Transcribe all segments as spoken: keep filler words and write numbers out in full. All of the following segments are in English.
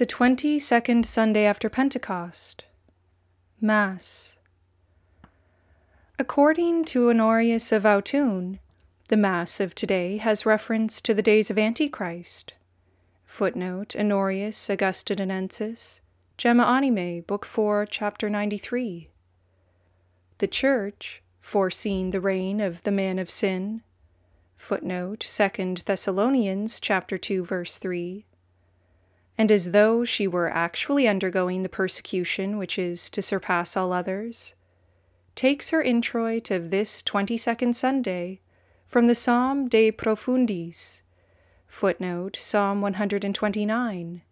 The twenty-second Sunday after Pentecost. Mass. According to Honorius of Autun, the Mass of today has reference to the days of Antichrist. Footnote: Honorius Augustiniensis, Gemma Animae, Book four, Chapter ninety-three. The Church, foreseeing the reign of the man of sin. Footnote: Second Thessalonians, Chapter two, Verse three. And as though she were actually undergoing the persecution which is to surpass all others, takes her introit of this twenty-second Sunday from the Psalm De Profundis, footnote Psalm one hundred twenty-nine.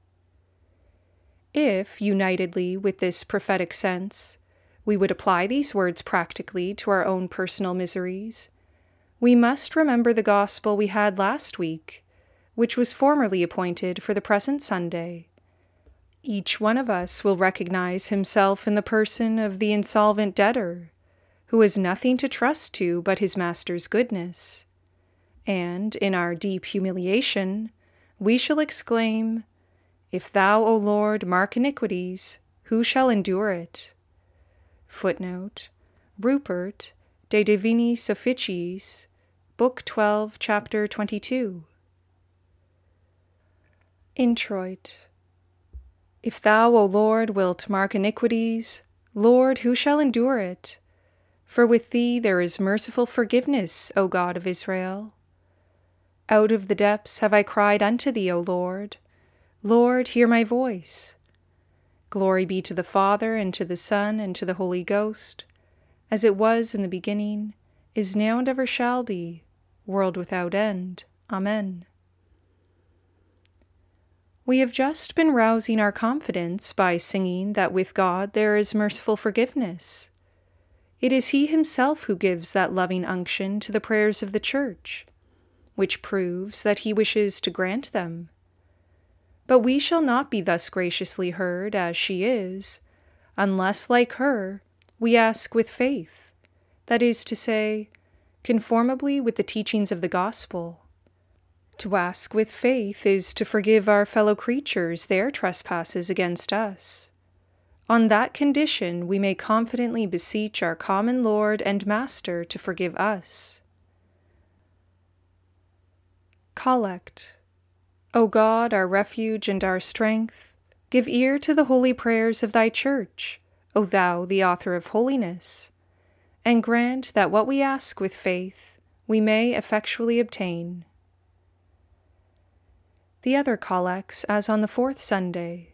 If, unitedly with this prophetic sense, we would apply these words practically to our own personal miseries, we must remember the gospel we had last week, which was formerly appointed for the present Sunday. Each one of us will recognize himself in the person of the insolvent debtor, who has nothing to trust to but his master's goodness. And, in our deep humiliation, we shall exclaim, "If thou, O Lord, mark iniquities, who shall endure it?" Footnote: Rupert, De Divinis Officiis, Book twelve, Chapter twenty-two. Introit. If thou, O Lord, wilt mark iniquities, Lord, who shall endure it? For with thee there is merciful forgiveness, O God of Israel. Out of the depths have I cried unto thee, O Lord. Lord, hear my voice. Glory be to the Father, and to the Son, and to the Holy Ghost, as it was in the beginning, is now, and ever shall be, world without end. Amen. We have just been rousing our confidence by singing that with God there is merciful forgiveness. It is He Himself who gives that loving unction to the prayers of the Church, which proves that He wishes to grant them. But we shall not be thus graciously heard as she is, unless, like her, we ask with faith, that is to say, conformably with the teachings of the gospel. To ask with faith is to forgive our fellow creatures their trespasses against us. On that condition we may confidently beseech our common Lord and Master to forgive us. Collect. O God, our refuge and our strength, give ear to the holy prayers of thy Church, O thou, the author of holiness, and grant that what we ask with faith we may effectually obtain. The other collects as on the fourth Sunday.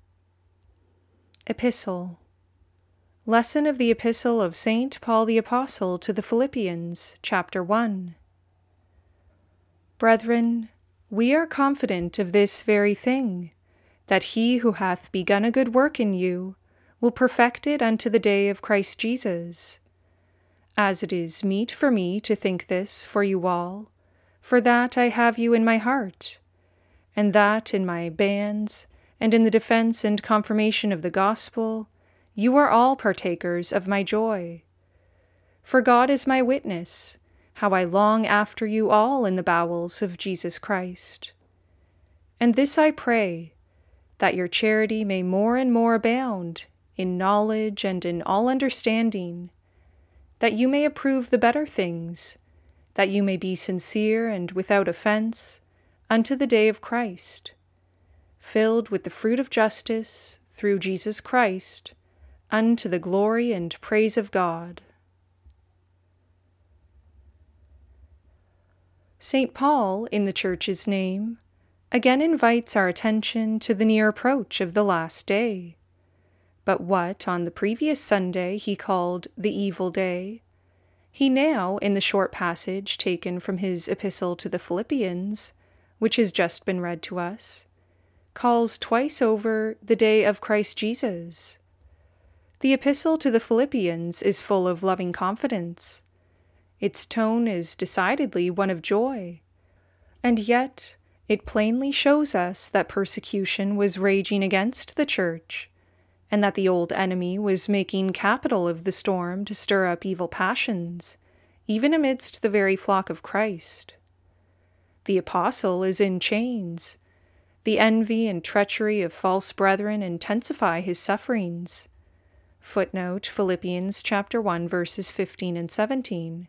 Epistle. Lesson of the Epistle of Saint Paul the Apostle to the Philippians, Chapter one. Brethren, we are confident of this very thing, that he who hath begun a good work in you will perfect it unto the day of Christ Jesus. As it is meet for me to think this for you all, for that I have you in my heart, and that in my bands, and in the defense and confirmation of the gospel, you are all partakers of my joy. For God is my witness, how I long after you all in the bowels of Jesus Christ. And this I pray, that your charity may more and more abound in knowledge and in all understanding, that you may approve the better things, that you may be sincere and without offense, unto the day of Christ, filled with the fruit of justice through Jesus Christ, unto the glory and praise of God. Saint Paul, in the Church's name, again invites our attention to the near approach of the last day. But what on the previous Sunday he called the evil day, he now, in the short passage taken from his epistle to the Philippians, which has just been read to us, calls twice over the day of Christ Jesus. The epistle to the Philippians is full of loving confidence. Its tone is decidedly one of joy, and yet it plainly shows us that persecution was raging against the Church, and that the old enemy was making capital of the storm to stir up evil passions, even amidst the very flock of Christ. The apostle is in chains. The envy and treachery of false brethren intensify his sufferings. Footnote Philippians chapter one verses fifteen and seventeen.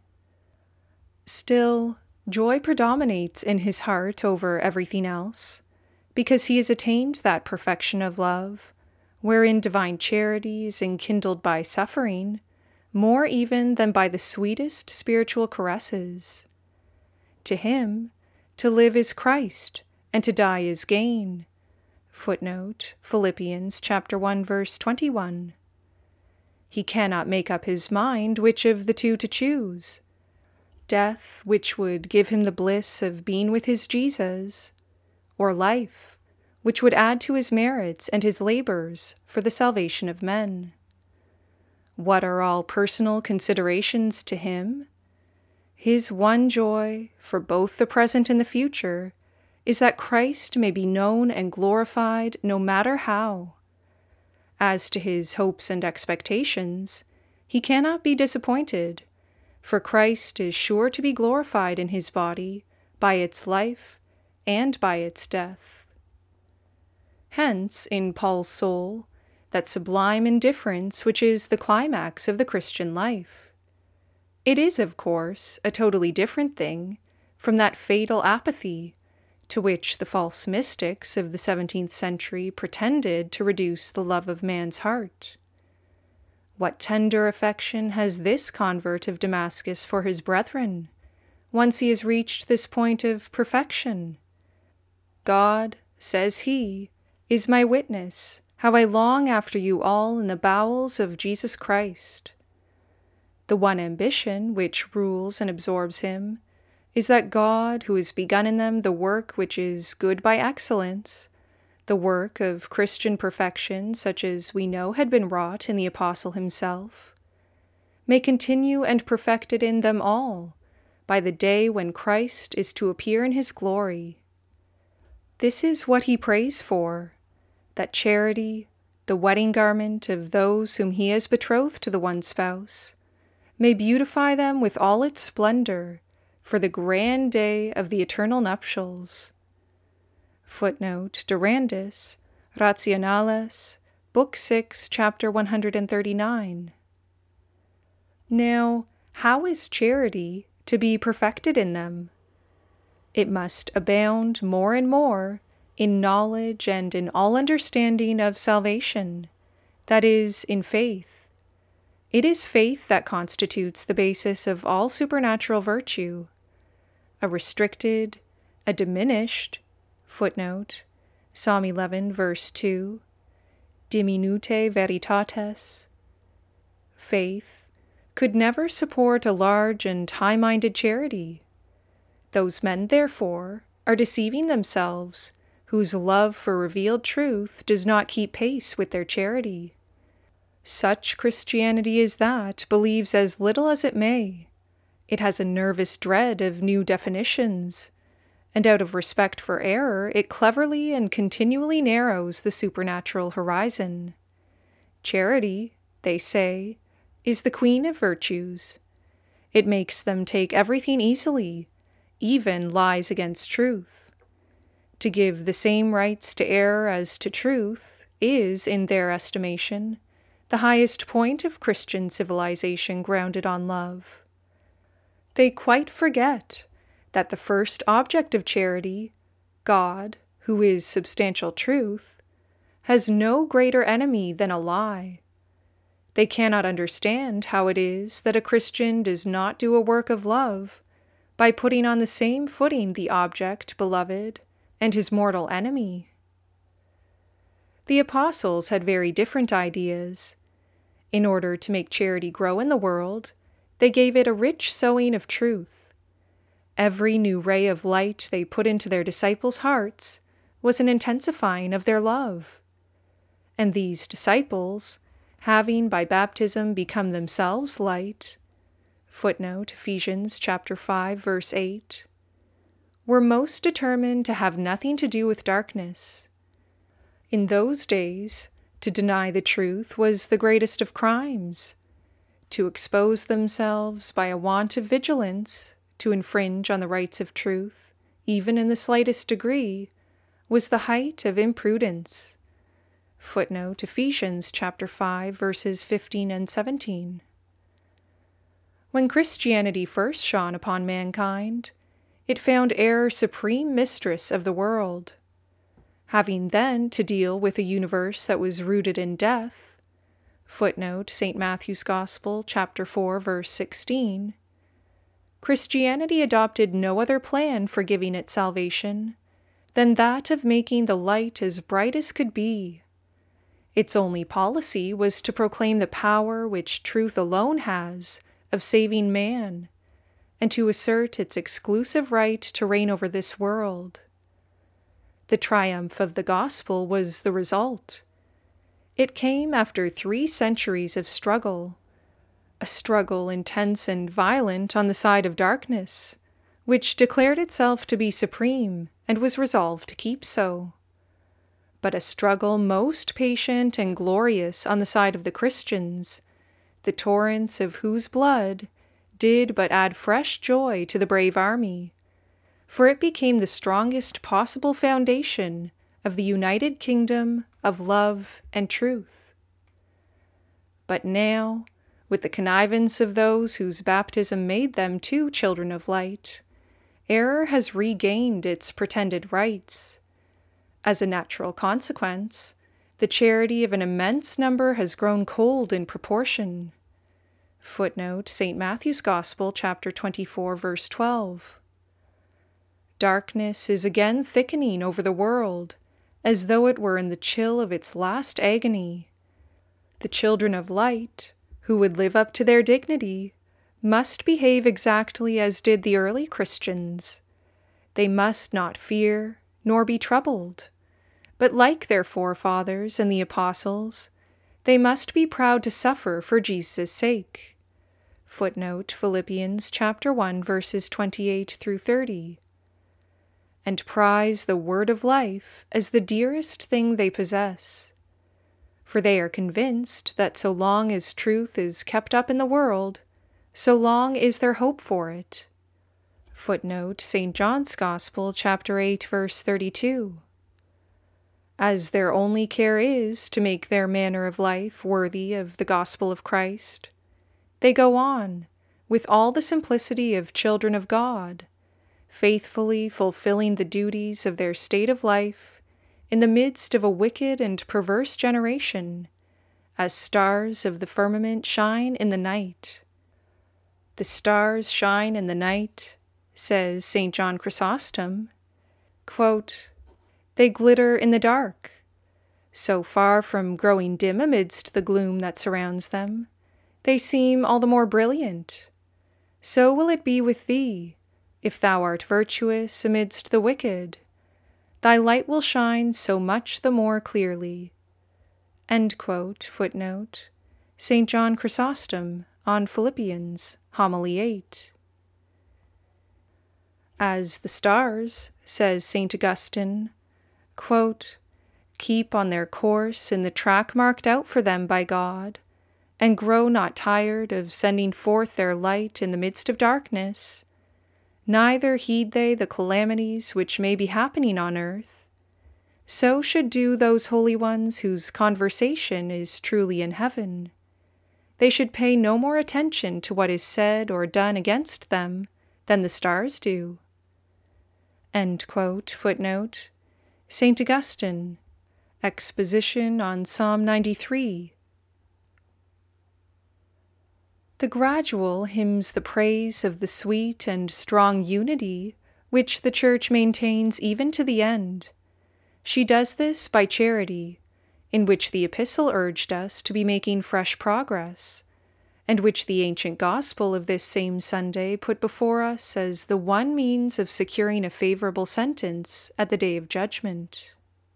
Still, joy predominates in his heart over everything else, because he has attained that perfection of love, wherein divine charity is enkindled by suffering, more even than by the sweetest spiritual caresses. To him, to live is Christ, and to die is gain. Footnote Philippians chapter one verse twenty-one. He cannot make up his mind which of the two to choose. Death, which would give him the bliss of being with his Jesus, or life, which would add to his merits and his labors for the salvation of men. What are all personal considerations to him? His one joy, for both the present and the future, is that Christ may be known and glorified no matter how. As to his hopes and expectations, he cannot be disappointed, for Christ is sure to be glorified in his body by its life and by its death. Hence, in Paul's soul, that sublime indifference which is the climax of the Christian life. It is, of course, a totally different thing from that fatal apathy to which the false mystics of the seventeenth century pretended to reduce the love of man's heart. What tender affection has this convert of Damascus for his brethren, once he has reached this point of perfection? God, says he, is my witness, how I long after you all in the bowels of Jesus Christ. The one ambition which rules and absorbs him is that God, who has begun in them the work which is good by excellence, the work of Christian perfection such as we know had been wrought in the Apostle himself, may continue and perfect it in them all by the day when Christ is to appear in his glory. This is what he prays for, that charity, the wedding garment of those whom he has betrothed to the one spouse, may beautify them with all its splendor for the grand day of the eternal nuptials. Footnote Durandus, Rationales, Book six, Chapter one hundred thirty-nine. Now, how is charity to be perfected in them? It must abound more and more in knowledge and in all understanding of salvation, that is, in faith. It is faith that constitutes the basis of all supernatural virtue. A restricted, a diminished, footnote, Psalm eleven, verse two, diminute veritates, faith, could never support a large and high-minded charity. Those men, therefore, are deceiving themselves, whose love for revealed truth does not keep pace with their charity. Such Christianity as that believes as little as it may. It has a nervous dread of new definitions, and out of respect for error, it cleverly and continually narrows the supernatural horizon. Charity, they say, is the queen of virtues. It makes them take everything easily, even lies against truth. To give the same rights to error as to truth is, in their estimation, the highest point of Christian civilization grounded on love. They quite forget that the first object of charity, God, who is substantial truth, has no greater enemy than a lie. They cannot understand how it is that a Christian does not do a work of love by putting on the same footing the object beloved and his mortal enemy. The apostles had very different ideas. In order to make charity grow in the world, they gave it a rich sowing of truth. Every new ray of light they put into their disciples' hearts was an intensifying of their love. And these disciples, having by baptism become themselves light, footnote Ephesians chapter five, verse eight, were most determined to have nothing to do with darkness. In those days, to deny the truth was the greatest of crimes. To expose themselves by a want of vigilance, to infringe on the rights of truth, even in the slightest degree, was the height of imprudence. Footnote Ephesians chapter five, verses fifteen and seventeen. When Christianity first shone upon mankind, it found error supreme mistress of the world. Having then to deal with a universe that was rooted in death, footnote Saint Matthew's Gospel, chapter four, verse sixteen, Christianity adopted no other plan for giving it salvation than that of making the light as bright as could be. Its only policy was to proclaim the power which truth alone has of saving man, and to assert its exclusive right to reign over this world. The triumph of the gospel was the result. It came after three centuries of struggle, a struggle intense and violent on the side of darkness, which declared itself to be supreme and was resolved to keep so, but a struggle most patient and glorious on the side of the Christians, the torrents of whose blood did but add fresh joy to the brave army, for it became the strongest possible foundation of the united kingdom of love and truth. But now, with the connivance of those whose baptism made them too children of light, error has regained its pretended rights. As a natural consequence, the charity of an immense number has grown cold in proportion. Footnote Saint Matthew's Gospel, chapter twenty-four, verse twelve. Darkness is again thickening over the world, as though it were in the chill of its last agony. The children of light, who would live up to their dignity, must behave exactly as did the early Christians. They must not fear, nor be troubled, but like their forefathers and the apostles, they must be proud to suffer for Jesus' sake. Footnote Philippians chapter one, verses twenty-eight through thirty. And prize the word of life as the dearest thing they possess. For they are convinced that so long as truth is kept up in the world, so long is there hope for it. Footnote Saint John's Gospel, chapter eight, verse thirty-two. As their only care is to make their manner of life worthy of the gospel of Christ, they go on, with all the simplicity of children of God, faithfully fulfilling the duties of their state of life in the midst of a wicked and perverse generation, as stars of the firmament shine in the night. The stars shine in the night, says Saint John Chrysostom. Quote, they glitter in the dark, so far from growing dim amidst the gloom that surrounds them, they seem all the more brilliant. So will it be with thee, if thou art virtuous amidst the wicked. Thy light will shine so much the more clearly. End quote. Footnote Saint John Chrysostom on Philippians, Homily eight. As the stars, says Saint Augustine, quote, keep on their course in the track marked out for them by God, and grow not tired of sending forth their light in the midst of darkness, neither heed they the calamities which may be happening on earth, so should do those holy ones whose conversation is truly in heaven. They should pay no more attention to what is said or done against them than the stars do. End quote. Footnote Saint Augustine, Exposition on Psalm ninety-three. The gradual hymns the praise of the sweet and strong unity which the Church maintains even to the end. She does this by charity, in which the Epistle urged us to be making fresh progress, and which the ancient Gospel of this same Sunday put before us as the one means of securing a favorable sentence at the day of judgment.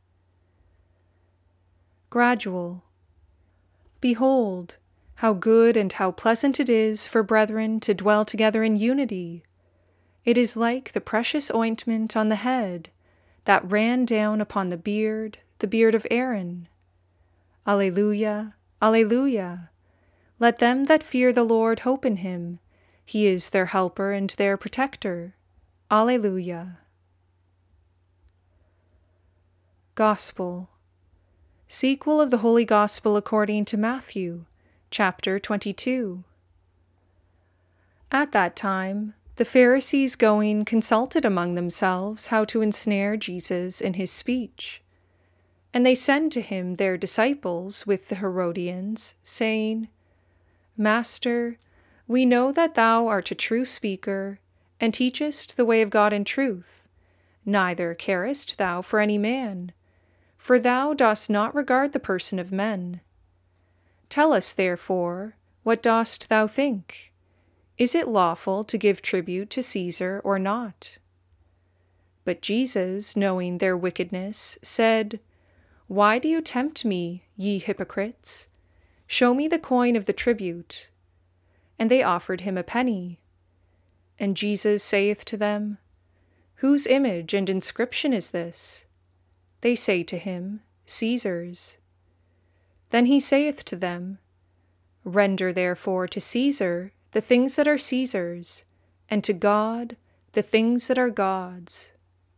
Gradual. Behold, how good and how pleasant it is for brethren to dwell together in unity. It is like the precious ointment on the head that ran down upon the beard, the beard of Aaron. Alleluia, alleluia. Let them that fear the Lord hope in him. He is their helper and their protector. Alleluia. Gospel. Sequel of the Holy Gospel according to Matthew, chapter twenty-two. At that time, the Pharisees going consulted among themselves how to ensnare Jesus in his speech. And they send to him their disciples with the Herodians, saying, Master, we know that thou art a true speaker, and teachest the way of God in truth, neither carest thou for any man, for thou dost not regard the person of men. Tell us, therefore, what dost thou think? Is it lawful to give tribute to Caesar or not? But Jesus, knowing their wickedness, said, Why do you tempt me, ye hypocrites? Show me the coin of the tribute. And they offered him a penny. And Jesus saith to them, Whose image and inscription is this? They say to him, Caesar's. Then he saith to them, Render therefore to Caesar the things that are Caesar's, and to God the things that are God's.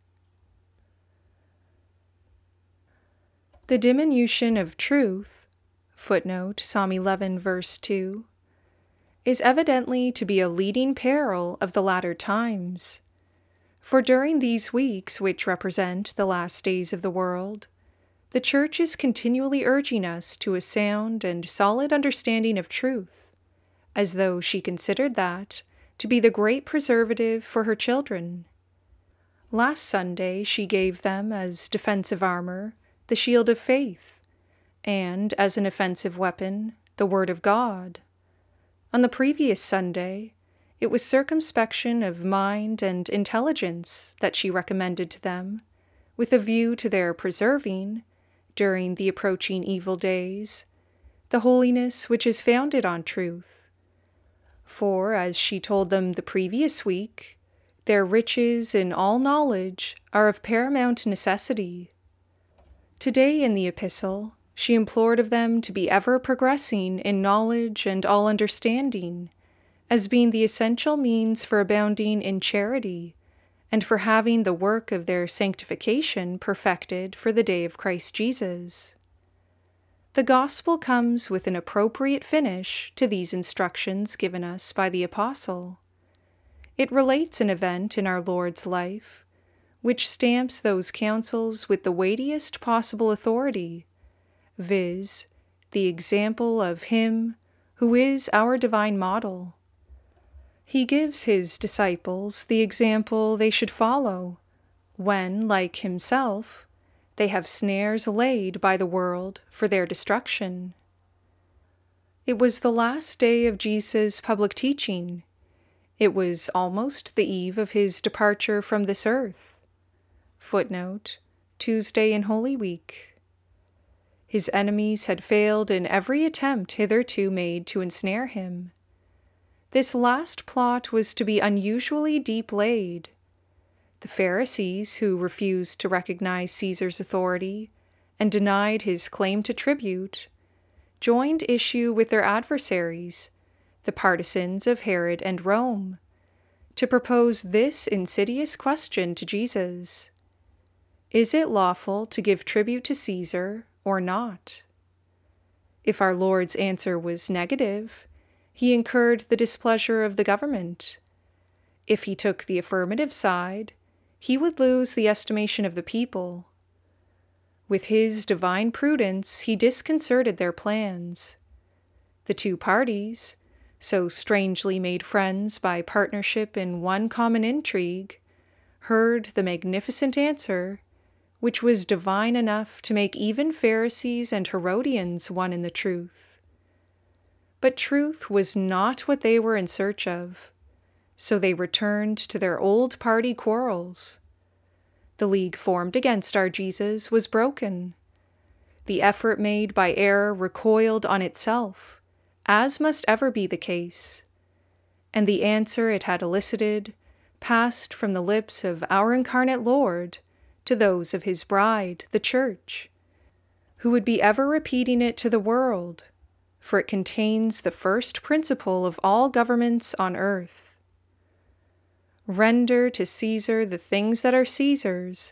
The diminution of truth, footnote Psalm eleven verse two, is evidently to be a leading peril of the latter times. For during these weeks, which represent the last days of the world, the Church is continually urging us to a sound and solid understanding of truth, as though she considered that to be the great preservative for her children. Last Sunday she gave them as defensive armor the shield of faith, and as an offensive weapon the Word of God. On the previous Sunday, it was circumspection of mind and intelligence that she recommended to them, with a view to their preserving, during the approaching evil days, the holiness which is founded on truth. For, as she told them the previous week, their riches in all knowledge are of paramount necessity. Today in the epistle, she implored of them to be ever progressing in knowledge and all understanding, as being the essential means for abounding in charity, and for having the work of their sanctification perfected for the day of Christ Jesus. The Gospel comes with an appropriate finish to these instructions given us by the Apostle. It relates an event in our Lord's life, which stamps those counsels with the weightiest possible authority, viz., the example of Him who is our divine model. He gives his disciples the example they should follow, when, like himself, they have snares laid by the world for their destruction. It was the last day of Jesus' public teaching. It was almost the eve of his departure from this earth. Footnote, Tuesday in Holy Week. His enemies had failed in every attempt hitherto made to ensnare him. This last plot was to be unusually deep laid. The Pharisees, who refused to recognize Caesar's authority and denied his claim to tribute, joined issue with their adversaries, the partisans of Herod and Rome, to propose this insidious question to Jesus: Is it lawful to give tribute to Caesar or not? If our Lord's answer was negative, he incurred the displeasure of the government. If he took the affirmative side, he would lose the estimation of the people. With his divine prudence, he disconcerted their plans. The two parties, so strangely made friends by partnership in one common intrigue, heard the magnificent answer, which was divine enough to make even Pharisees and Herodians one in the truth. But truth was not what they were in search of, so they returned to their old party quarrels. The league formed against our Jesus was broken. The effort made by error recoiled on itself, as must ever be the case, and the answer it had elicited passed from the lips of our incarnate Lord to those of his bride, the Church, who would be ever repeating it to the world, for it contains the first principle of all governments on earth. Render to Caesar the things that are Caesar's,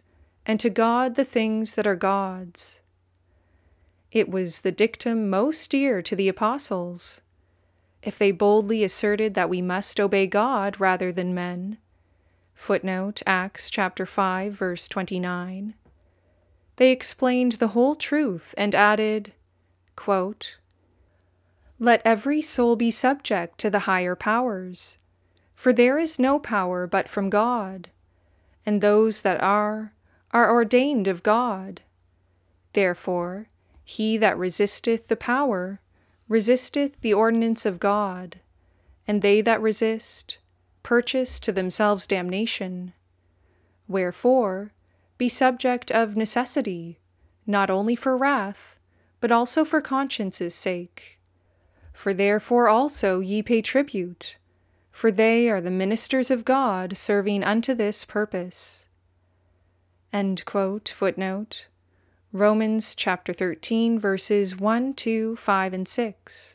and to God the things that are God's. It was the dictum most dear to the apostles. If they boldly asserted that we must obey God rather than men, footnote Acts chapter five, verse twenty-nine, they explained the whole truth and added, quote, "Let every soul be subject to the higher powers, for there is no power but from God, and those that are, are ordained of God. Therefore, he that resisteth the power resisteth the ordinance of God, and they that resist purchase to themselves damnation. Wherefore, be subject of necessity, not only for wrath, but also for conscience' sake. For therefore also ye pay tribute, for they are the ministers of God serving unto this purpose." End quote, footnote. Romans chapter thirteen, verses one, two, five, and six.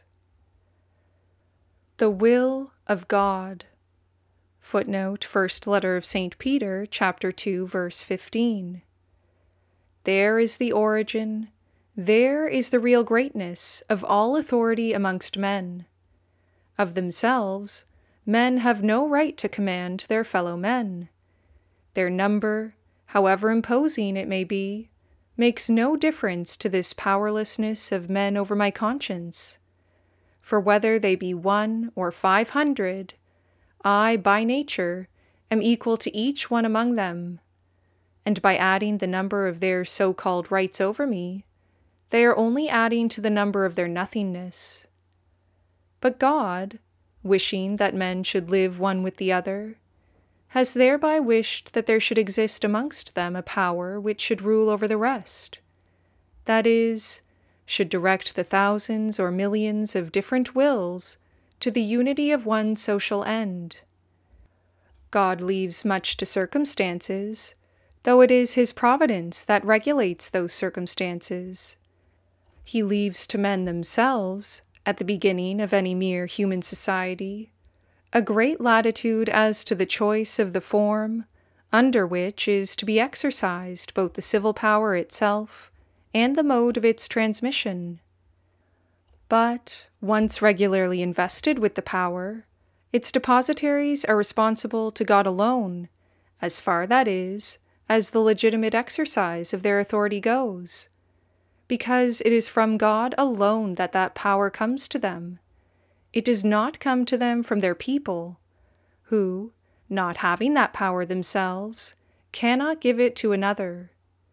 The will of God. Footnote, first letter of Saint Peter, chapter two, verse fifteen. There is the origin, there is the real greatness of all authority amongst men. Of themselves, men have no right to command their fellow men. Their number, however imposing it may be, makes no difference to this powerlessness of men over my conscience. For whether they be one or five hundred, I, by nature, am equal to each one among them, and by adding the number of their so-called rights over me, they are only adding to the number of their nothingness. But God, wishing that men should live one with the other, has thereby wished that there should exist amongst them a power which should rule over the rest, that is, should direct the thousands or millions of different wills to the unity of one social end. God leaves much to circumstances, though it is his providence that regulates those circumstances. He leaves to men themselves, at the beginning of any mere human society, a great latitude as to the choice of the form under which is to be exercised both the civil power itself and the mode of its transmission. But, once regularly invested with the power, its depositaries are responsible to God alone, as far, that is, as the legitimate exercise of their authority goes, because it is from God alone that that power comes to them. It does not come to them from their people, who, not having that power themselves, cannot give it to another.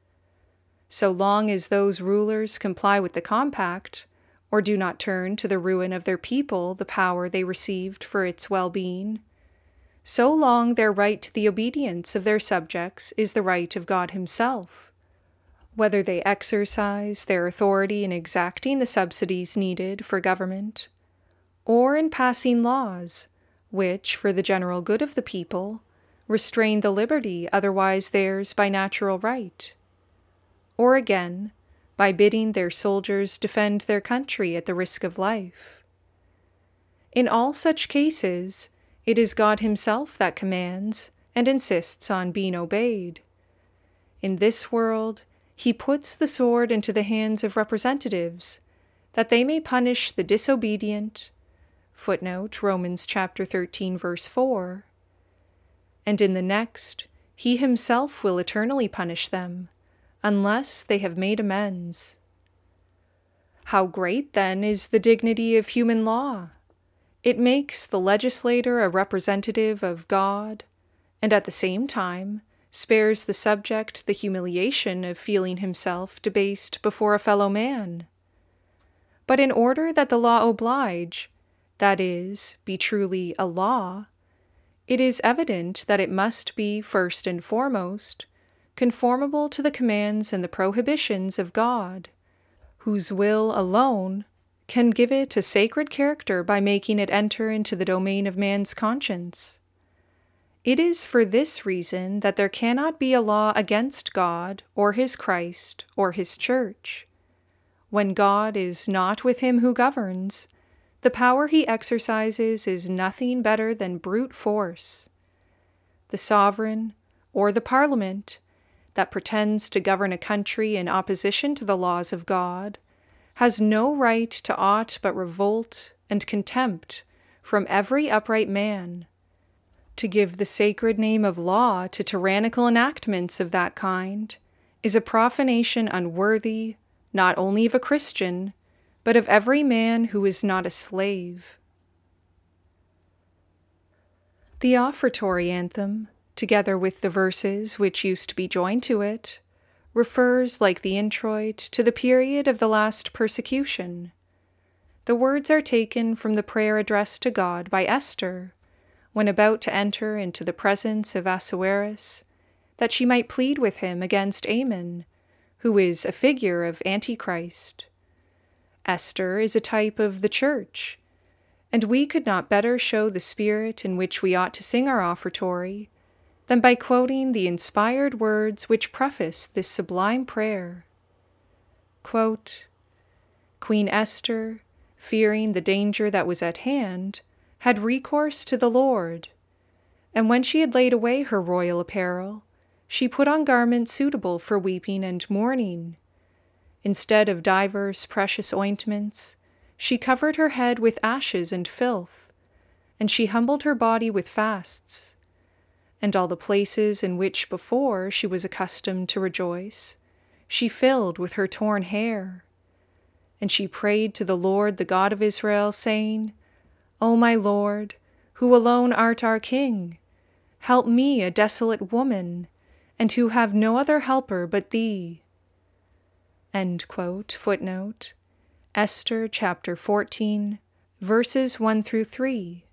So long as those rulers comply with the compact, or do not turn to the ruin of their people the power they received for its well-being, so long their right to the obedience of their subjects is the right of God himself, whether they exercise their authority in exacting the subsidies needed for government, or in passing laws, which, for the general good of the people, restrain the liberty otherwise theirs by natural right, or again, by bidding their soldiers defend their country at the risk of life. In all such cases, it is God himself that commands and insists on being obeyed. In this world, he puts the sword into the hands of representatives, that they may punish the disobedient, footnote Romans chapter thirteen, verse four, and in the next, he himself will eternally punish them, unless they have made amends. How great, then, is the dignity of human law! It makes the legislator a representative of God, and at the same time spares the subject the humiliation of feeling himself debased before a fellow man. But in order that the law oblige, that is, be truly a law, it is evident that it must be, first and foremost, conformable to the commands and the prohibitions of God, whose will alone can give it a sacred character by making it enter into the domain of man's conscience. It is for this reason that there cannot be a law against God or his Christ or his Church. When God is not with him who governs, the power he exercises is nothing better than brute force. The sovereign, or the parliament, that pretends to govern a country in opposition to the laws of God has no right to aught but revolt and contempt from every upright man. To give the sacred name of law to tyrannical enactments of that kind is a profanation unworthy not only of a Christian, but of every man who is not a slave. The offertory anthem, together with the verses which used to be joined to it, refers, like the introit, to the period of the last persecution. The words are taken from the prayer addressed to God by Esther, when about to enter into the presence of Ahasuerus, that she might plead with him against Aman, who is a figure of Antichrist. Esther is a type of the Church, and we could not better show the spirit in which we ought to sing our offertory than by quoting the inspired words which preface this sublime prayer. Quote, Queen Esther, fearing the danger that was at hand, had recourse to the Lord, and when she had laid away her royal apparel, she put on garments suitable for weeping and mourning. Instead of divers precious ointments, she covered her head with ashes and filth, and she humbled her body with fasts. And all the places in which before she was accustomed to rejoice, she filled with her torn hair. And she prayed to the Lord, the God of Israel, saying, O my Lord, who alone art our King, help me, a desolate woman, and who have no other helper but thee. End quote. Footnote. Esther chapter fourteen, verses one through three.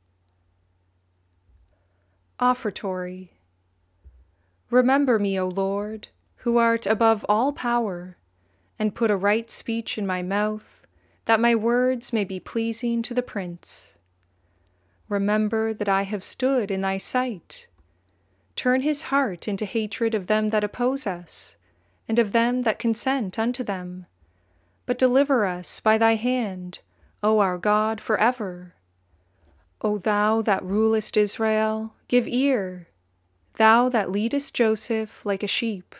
Offertory. Remember me, O Lord, who art above all power, and put a right speech in my mouth, that my words may be pleasing to the Prince. Remember that I have stood in thy sight. Turn his heart into hatred of them that oppose us, and of them that consent unto them. But deliver us by thy hand, O our God, forever. O thou that rulest Israel, give ear, thou that leadest Joseph like a sheep.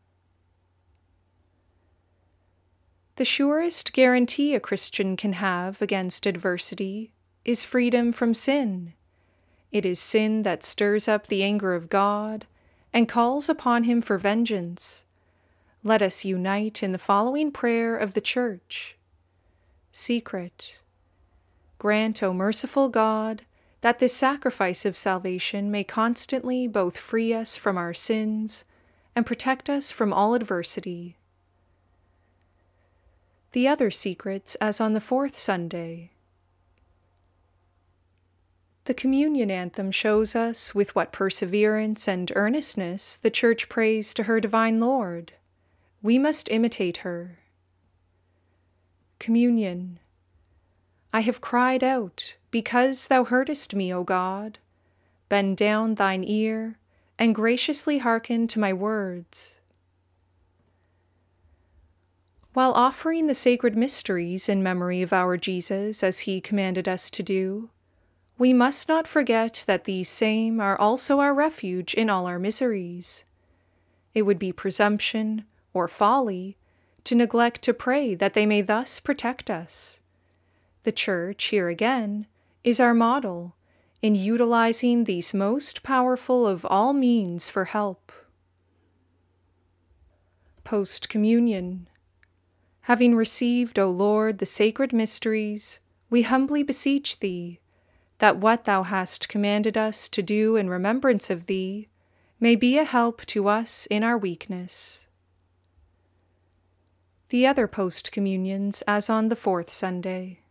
The surest guarantee a Christian can have against adversity is freedom from sin. It is sin that stirs up the anger of God and calls upon him for vengeance. Let us unite in the following prayer of the Church. Secret. Grant, O merciful God, that this sacrifice of salvation may constantly both free us from our sins and protect us from all adversity. The other secrets as on the fourth Sunday. The communion anthem shows us with what perseverance and earnestness the Church prays to her divine Lord. We must imitate her. Communion. I have cried out, because thou heardest me, O God. Bend down thine ear, and graciously hearken to my words. While offering the sacred mysteries in memory of our Jesus as he commanded us to do, we must not forget that these same are also our refuge in all our miseries. It would be presumption or folly to neglect to pray that they may thus protect us. The Church, here again, is our model in utilizing these most powerful of all means for help. Post-communion. Having received, O Lord, the sacred mysteries, we humbly beseech thee, that what thou hast commanded us to do in remembrance of thee may be a help to us in our weakness. The other post-communions as on the fourth Sunday.